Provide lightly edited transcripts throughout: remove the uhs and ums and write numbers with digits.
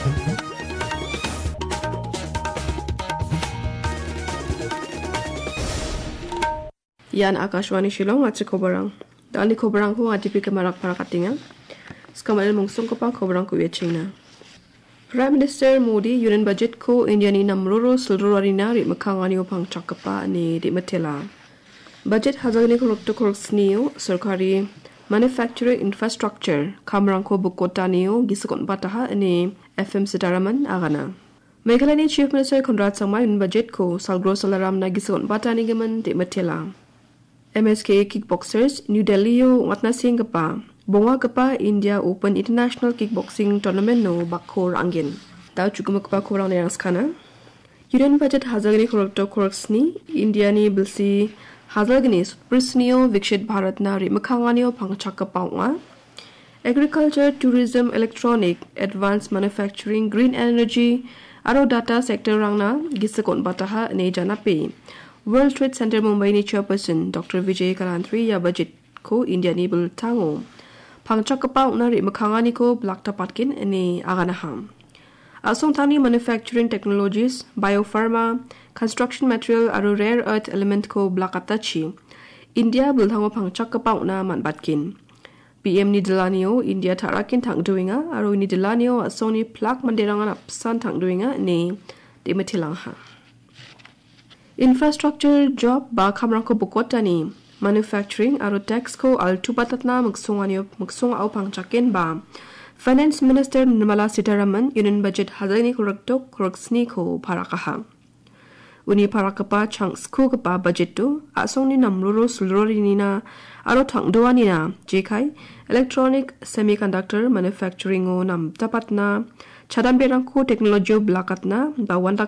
Yan Akashwani Shillong at Kobarang. Dali Kobarang ko at tipi kamarak para katinga. Skamal mungsong ko pa Kobarang ko China. Prime Minister Modi Union Budget ko India ni namruro sulruri na ri makangani upang chakapa ni di matela. Budget hazagni korokto koroksniyo sarkari manufacturing infrastructure kamarang ko bukota niyo gisakon bataha ni FM Sitaraman agana. Meghalaya ni Chief Minister Conrad Sangma Union Budget ko salgro salaram na gisakon bata ni gaman di matela. MSK Kickboxers New Delhi yo watna singapa bonga kapa India Open International Kickboxing Tournament no bakor angin taw chukuma kapa korang yang skana Union Budget hazagni korokto koroksni India ni bilsi hazagni prisnio vikshit Bharat na ri makhanganio pangchakapa wa agriculture tourism electronic advanced manufacturing green energy aro data sector rangna gisakon bataha ne janape World Trade Center Mumbai ni chairperson Dr. Vijay Kalantri ya budget ko India ni bul tango pangchakapa na ri makhangani ko blakta patkin ni aganaham asong tani manufacturing technologies biopharma construction material aro rare earth element ko blakatachi India bul tango pangchakapa na manbatkin PM ni Delanio India tharakin thangdoinga aro ni Delanio asoni plak manderangan apsan thangdoinga ni dimethilangha Infrastructure job ba kamrang ko bukota ni manufacturing aro tax ko al tupatatna magsung au pangchakin ba Finance Minister Nirmala Sitharaman Union Budget hazani korekto koroksni ko parakaha uni parakapa chunks ko pa budget to asong ni namruro sulrori ni na aro thangdoa ni na jekai electronic semiconductor manufacturing o nam tapatna chadamberang ko technology blakatna ba wanda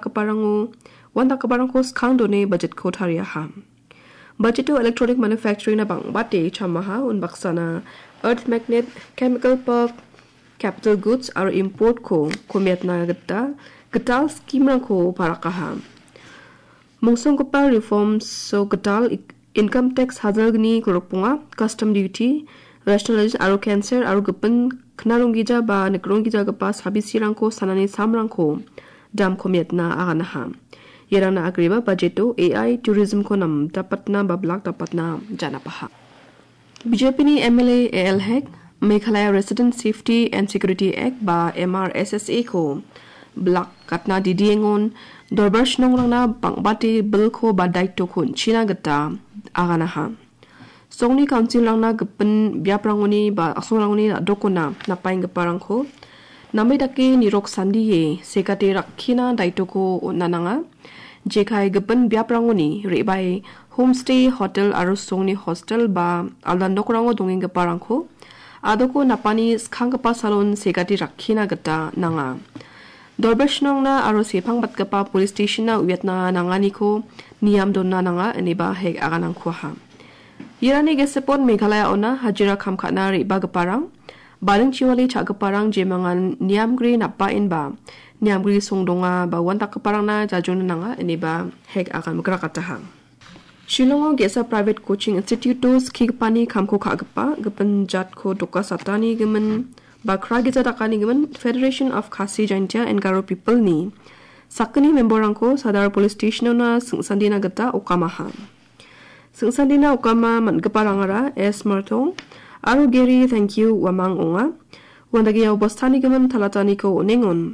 kaparang ko skang done budget ko tharia ha budget to electronic manufacturing na bang bate chamaha un baksana earth magnet chemical park capital goods aro import ko kometna gatal scheme rang ko parakaha mungsong ko pa reforms so gatal income tax hazagni korokpunga custom duty rationalization aro cancer aro gapan knarungija ba nekrongija gapa sabisirang ko sanani samrang ko dam kometna aganaha Yerana agriba budgeto AI tourism ko nam tapatna bablak tapatna janapaha. BJP ni MLA AL Hek Meghalaya Resident Safety and Security Act ba MRSSA ko blak katna didiengon dorbash nong na pangbati bill ko ba daito kun China gata aganaha. Songni council lang na gapan biaprangoni ba asorangoni dokona napaing gaparang ko namay daki ni Rok Sandiye sekate rakhina daito ko nananga jekai gapan biaprangoni rebai homestay hotel aro songni hostel ba aldan dokrango donging gaparangko adoko napani skhangpa salon segati rakhina gata nanga dorbeshnong na aro sepang batgapa police station na uyatna nangani ko niam donna nanga eniba heg aganang ko ha irani gesepon Meghalaya ona hajira khamkhana reba gaparang baling chiwali chagaparang jemangan niamgri napain ba niamgri songdonga ba wanta kaparang na jajun nanga eniba hek akan mukrakataha Shillong gesa private coaching institute to skigpani kamko khagpa gapan jat ko doka satani gemen ba kragita dakani gemen Federation of Khasi Jaintia and Garo people ni sakni memberang ko sadar police station na sungsandina gata okamaha sungsandina okama man gaparangara es martong aro geri thank you wamang onga wandagi obostani gemen talatani ko ningon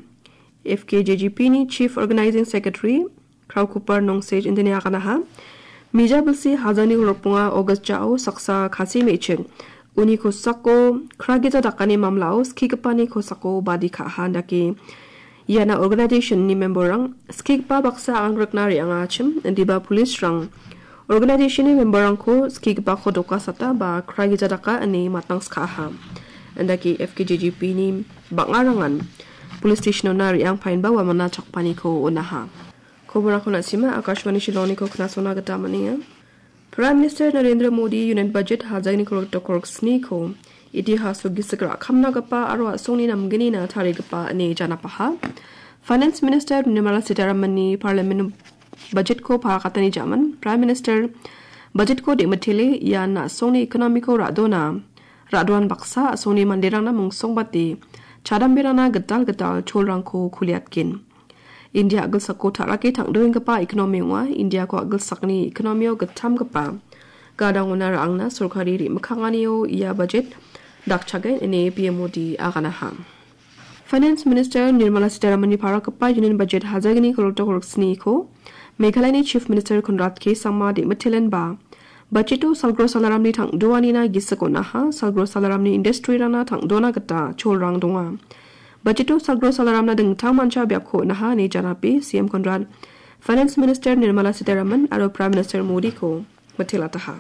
FKJGP ni Chief Organizing Secretary Kraukupar Nongsej Indonesia kanaha Mija bilsi hazani ropunga August jao saksa khasi mecheng uni ko sako kragita dakani mamlao skigpani ko sako badi kha handaki yana organization ni memberang skigpa baksa angraknari angachim ndiba police rang organization ni memberang ko skigpa ko doka sata ba kragita daka ani matang skha andaki FKJGP ni bangarangan police station na riang pain ba wamana chakpani ko unaha kobra ko nasima Akashwani Shillong ko knasona gata mania Prime Minister Narendra Modi Union Budget hazagni korokto koroksni ko itihaso gisakra khamna gapa aro asongni namgini na thari gapa ani janapaha Finance Minister Nirmala Sitharaman ni Parliament budget ko parakatani jaman Prime Minister budget ko dematile yana asongni economic ko radona radwan baksa asongni manderang na mungsong bati chadam berana gedal cholrangko kuliatkin. India agel sakko tarake tangdoing kepa ekonomi wa India ko agel sakni ekonomio getam kepa. Gadang una rangna surkari ri mekhanganio ia budget dakchagen ini PMOD aganaha. Finance Minister Nirmala Sitharaman ni para kepa union budget hazagni kolto korksni ko Meghalaya ni Chief Minister Conrad K Sangma di metilen ba budgetu salgro salaram ni thang doani na gisakona ha salgro salaram ni industry rana thang dona gata cholrang donga budgetu salgro salaram na ding thang mancha byakho na ha ni janapi CM Conrad Finance Minister Nirmala Sitharaman aro Prime Minister Modi ko metilata ha.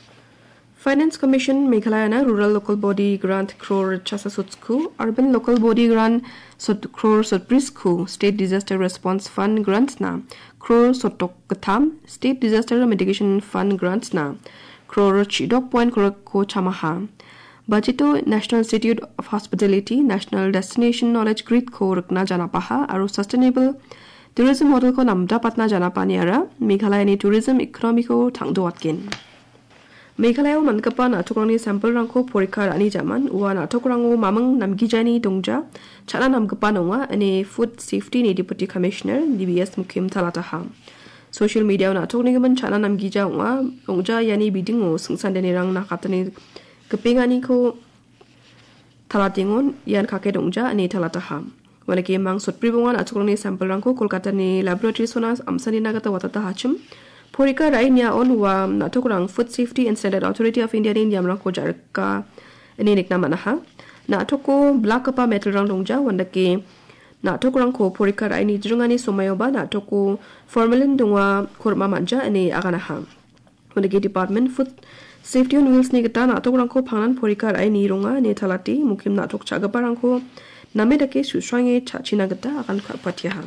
Finance Commission Meghalaya na Rural Local Body Grant crore chasasutku Urban Local Body Grant crore sotprisku State Disaster Response Fund grants na crore sotok katham State Disaster Mitigation Fund grants na crore chidok point crore ko chamaha budgeto National Institute of Hospitality National Destination Knowledge Grid ko rukna janapaha aro Sustainable Tourism Model ko namda patna janapani ara Meghalaya ni tourism economy ko thangdo watkin. Meghalaya mankapa natukrangi sampel rangko porika rani jaman uwa natukrango mamang namgijani dongja chana namkapa nongwa ane Food Safety ni Deputy Commissioner DBS Mukim talataha. Social media natukni gaman chana namgija unga dongja yani bidingo sungsandani rang nakatani kepingani ko talatingon yan kake dongja ane talataha. Walaki mang sutpribungan natukrangi sampel rangko Kolkata ni laboratory sonas amsani nagata watata hachim Porika rainya on wa natukrang Food Safety and Standard Authority of India ni yamrang ko jarka ini nikna manaha natoko black apa metal rang dongja wandake natukrang ko porika rai ni jrungani somayoba natoko formalin dongwa korma manja ini aganaha wandake Department Food Safety on Wheels ni gata natukrang ko phanan porika rai ni ronga ni thalati mukim natok chagaparang ko namedake suswange chachina gata akan khapatyaha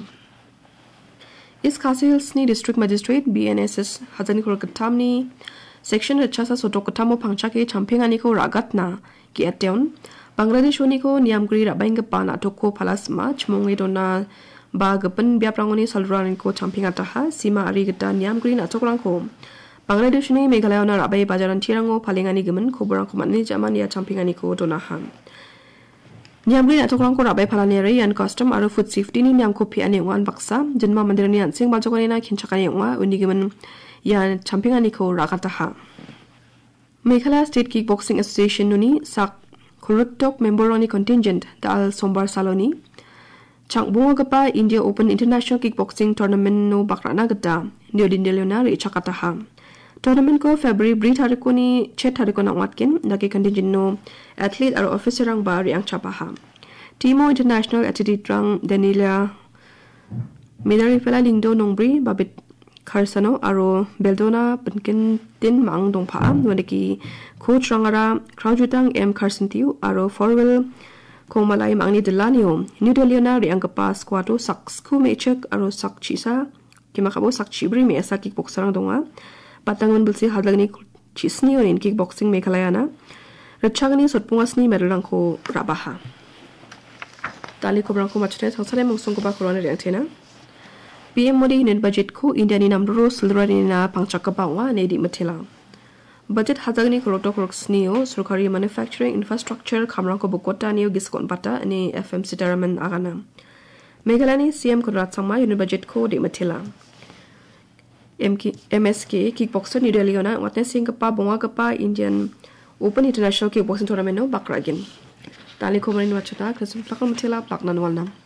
East Khasi Hills ni District Magistrate BNSS Hazani Kolkatamni Section Rachasa Sotokatamo Pangchake Champingani ko Ragatna ki ateon Bangladesh ni ko Niamgri Rabaing Pana Toko Palas March Mongi Dona Ba Gapan Biaprangoni Salran ko Champingataha Sima Arigata Niamgri na Tokrang ko Bangladesh ni Meghalaya na Rabai Bajaran Tirango Palingani Gaman ko Borang ko Manni Jaman ya Champingani ko Donahan Niamgri atokrang ko rabai palaneri yan custom aro food safety ni niam ko piani wan baksa jenma mandirani yan sing bajokani na kinchakani wa unigiman yan champingani ko rakataha Meghalaya State Kickboxing Association nuni sak korrektok member oni contingent dal sombar saloni changbunga gapa India Open International Kickboxing Tournament no bakrana gada neodindelona ri chakataha Tournament ko February Brit hariko ni chet hariko na watkin daki contingent no athlete aro officer rang ba riang chapaha Timo International Athlete rang Daniela Medari pela lingdo nongbri babit Karsano aro Beldona penken tin mang dongpa wandaki coach rangara Kraujutang M Karsantiu aro Forwell Komalai mangni delanio New Delhi na riang kapa squato saks ku mechek aro sak chisa kimakabo sak chibri me asa kickboxer rang donga Patangan bulsi hadlagni chisni onin kickboxing Meghalaya na rachagani sotpungasni medalangko rabaha tali ko brangko machne sangsare mungsung ko ba korona riang thena PM Modi net budget ko India ni namro sulrani na pangchak ba wa ne di mathila budget hazagni koroto korksni o sarkari manufacturing infrastructure khamrang ko bukota ni giskon pata ani FM Sitharaman agana Meghalaya ni CM Conrad Sangma unit budget ko di mathila MSK Kickboxer New Delhi na watne singkapa bonga kapa Indian Open International Kickboxing Tournament no bakragin tali ko marin wachata kasum plakal mthela plaknan walnam